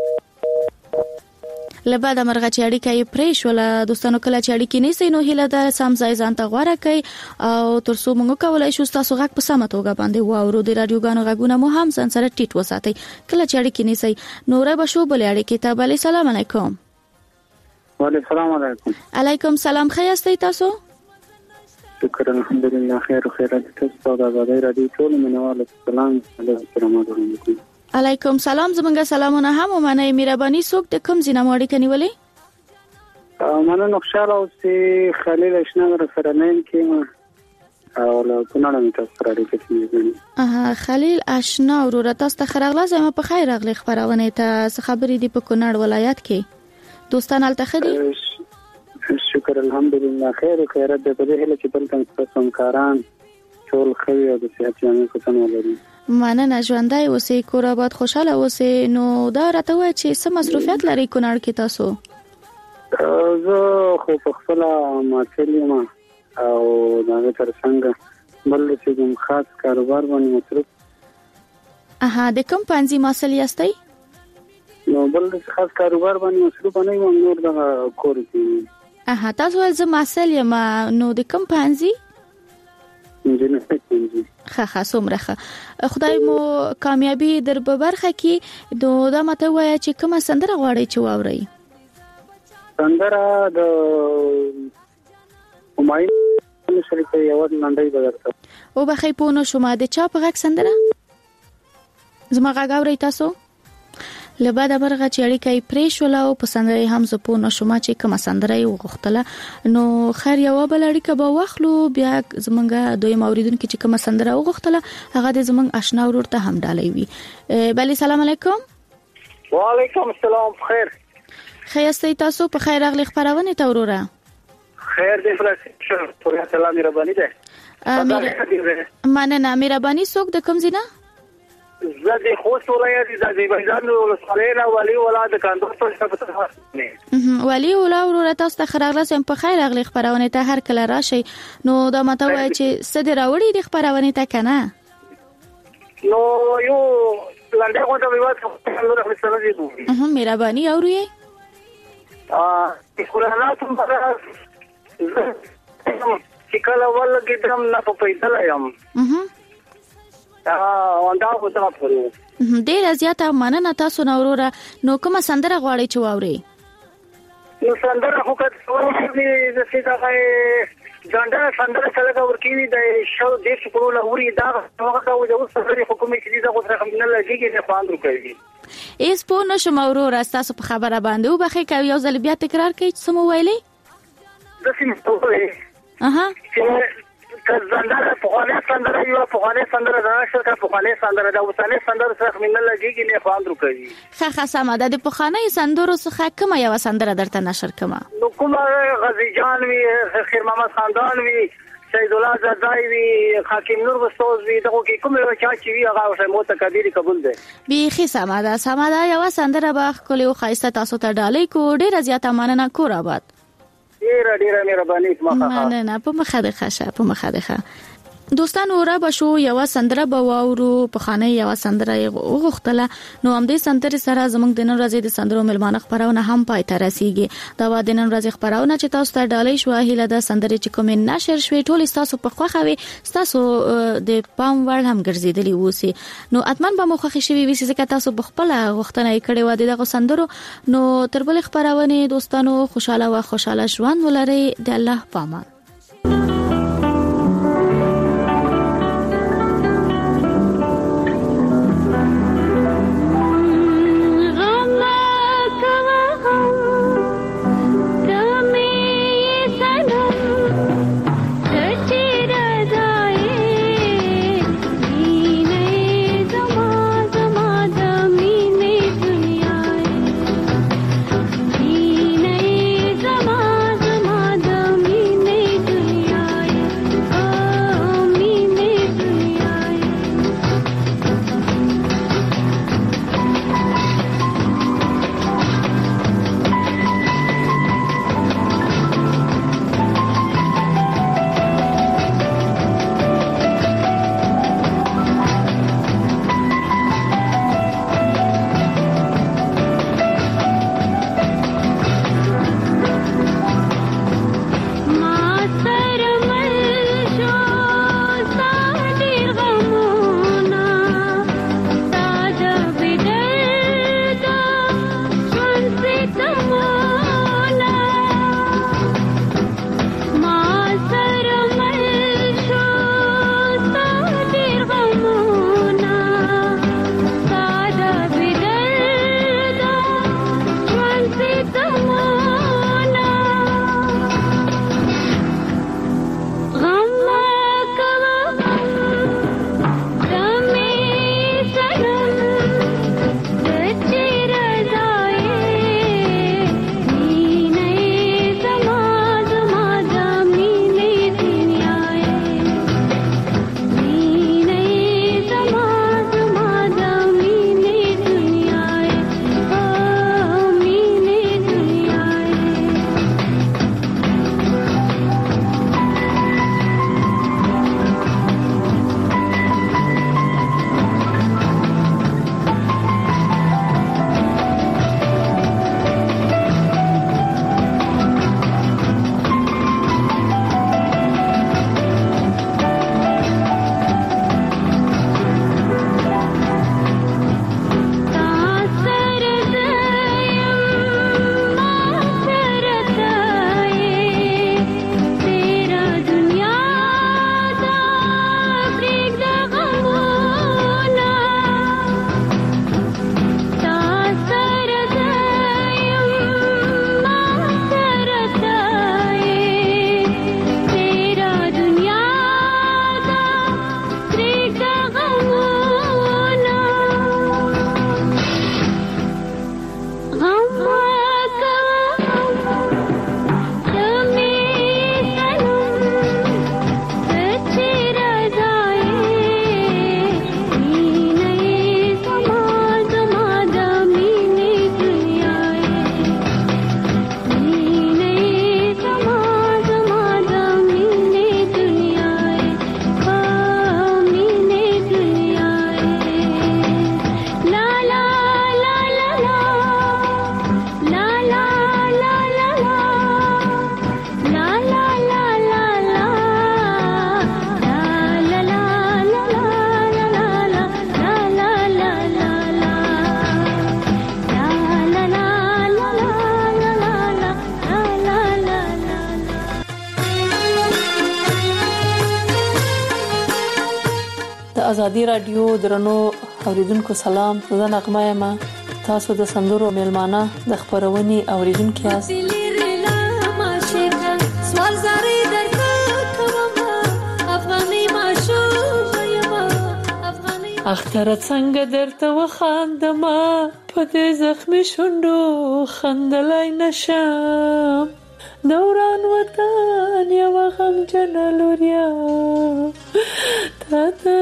لبا د مرغه چې اړیکه یې پریش ولا دوستانو کله چې اړیکې نه سي نو هله د سم ځای ځان ته غوړه کوي او ترڅو موږ کولای شو تاسو غږ په سمه توګه باندې واورو د رادیوګانو غږونه مو هم ځان سره ټیټ وساتئ کله چې اړیکې نه سي نو را به شو بل اړیکې ته bale سلام علیکم وعلیکم السلام علیکم علیکم سلام خیاستئ تاسو شکر الحمدلله خیر او خیرات تاسو د ازادۍ رادیو ټول منواله سلام علیکم علیکم سلام زمونږ سلامونه هم ومنه مهرباني څوک د کوم زینه ماړی کنيولې مننه نقشال او سي خلیل اشنغر سره نیم کې او له کونړ مې تاسو سره اړیکه کیږي اها خلیل اشنا ورور تاسو ته خراغله زما په خیر اغلی خبرونه ته خبرې دی په کونړ ولایت کې دوستان التخدي شکر الحمدلله خیر او خیرات دې په دې هله چې بل تاسو همکاران ټول خوي او د صحت جامې کوتن ولري مننه ژوندۍ اوسې کور آباد خوشاله اوسې نو دا راته وای چې څه مصروفیت لري کونړ کې تاسو زه خو په خپل مارکیټ ما او دا تر څنګه بل چې کوم خاص کاروبار باندې مصروف اها د کوم پنځه مسل یاستئ نو بل خاص کاروبار باندې مصروف نه یم نور د کور کې اها تاسو ول زه مسل یم نو د کوم پنځه انجینر پنځه خه خه سمره خدای مو کامیابی در په برخه کې دو دا مته وای چې کوم سندره غواړي چې واوري سندره د همایون شریف یو نندای بدرته او بخې پونه شوم د چا په غږ سندره زما غږ اوري تاسو لبا د برغه چې اړیکې پریش ولا او پسندره هم زپونه شوما چې کوم سندره یو غختله نو خیر یو بل اړیکه به واخلو بیا زمونږه دوی موریدونکو چې کوم سندره وغختله هغه د زمونږ آشنا ورور ته هم ډالۍ وي bale سلام علیکم وعلیکم السلام خیر خیاستئ تاسو په خیر اغلی خبرونه ته وروره خیر دې فراسته پورې سلام مهرباني ده مننه مهرباني څوک د کوم زینه زدي خوست ولایت زدي بيزان ولسمالينا ولي ولاد کاندور څخه نه ولي ولا ورته تاسو ته خراغله سم په خیر اغلی خبرونه ته هر کله راشي نو دا مته وای چې سده راوړي د خبرونه ته کنه نو یو لاندې کوته ویواد نور خپل سره دي اها مهرباني اوري ا قرانات پر چکلا ولګې دم نه په پیدا لایم اها ا اندا کوته پرو ډیر زیاته مننه تاسو نوروره نو کومه سندره غواړي چې واوري نو سندره خو کته ورته د سیده غي ځانډه سندره څنګه ورکیږي د شو دیش په لوري دا هغه د وسري حکومت دې دا غوښتنه کوم نه لګيږي نه پاندرو کوي ایس په نشم اورور تاسو په خبره باندې وبخې کوي یو ځل بیا تکرار کوي څه مو ویلي د سیمه ته اها سندره په خانه سندره یو په خانه سندره راشه که په خانه سندره د اوسانه سندره څخه من لګيږي نه خواند کوي ښه ښه سم ده. د په خانه سندرو څخه کومه یو سندره درته نشر کومه؟ نو کومه غزي جان وی خیر محمد خاندان وی سید الله زادای وی حکیم نور وستوز وی دغه کې کومه چا چې وی هغه شی متکبیر قبول ده. بیخي سم ده سم ده. یو سندره به خپل او خاصه تاسو ته ډالۍ کو. ډیره زیاته مننه کور آباد. ډیره ډیره مهرباني کومه. نه نه په مخه ده ښه په مخه ده. دوستانو را بشو یو سندره به واورو. په خانه یو سندره وغختله. نو هم دې سندره سره زموږ د نن ورځې د سندرو ملمانه خبرونه هم پای ته رسیږي. دا و د نن ورځې خبرونه چې تاسو ته ډالۍ شو هیله ده سندره چې کوم نشر شوي ټول تاسو په خوخه وي تاسو د پام وړ هم ګرځیدلی وسی. نو اتمن به مخه شوي وي چې تاسو بخپل غختنه کړي و دغه سندرو. نو تربل خبرونه دوستانو خوشاله و خوشاله ژوند ولري. د الله پامان. ازادي رادیو درنو اوریدونکو سلام. زه نغمه یم. تاسو د سندرو میلمانه د خبرونې اوریدونکو یاست. اختر څنګه درته وخاندما په دې زخمي شونډو خندلای نشم دوران وطن یو غم جنلوریا تا ته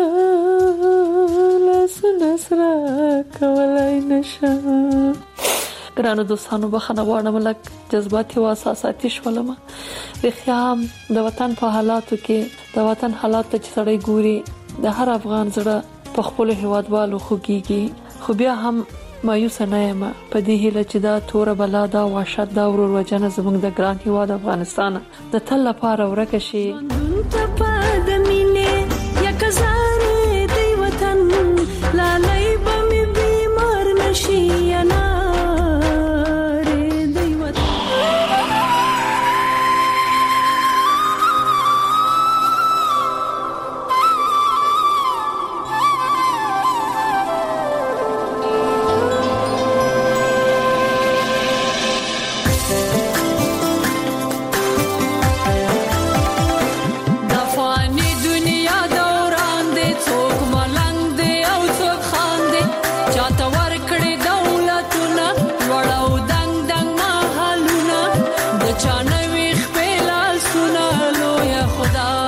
لاسونه سره کولای نشم. ګرانو دوستانو بخښنه غواړم لکه جذباتي او احساساتي شولم. رخیام د وطن په حالاتو کې د وطن حالات ته سړی ګوري د هر افغان زړه په خپل هیوادوالو خوږيږي خو بیا هم مایوس نه یم په دې هیله چې دا تور بلا دا وحشت دا ورور وجنه زموږ د ګران هیواد افغانستان د تل لپاره ورکه شي. ته په د مینې یا کزاره دی وطن لالای به مې بیمار نشي انا چانه وی خپل سونه لویا خدا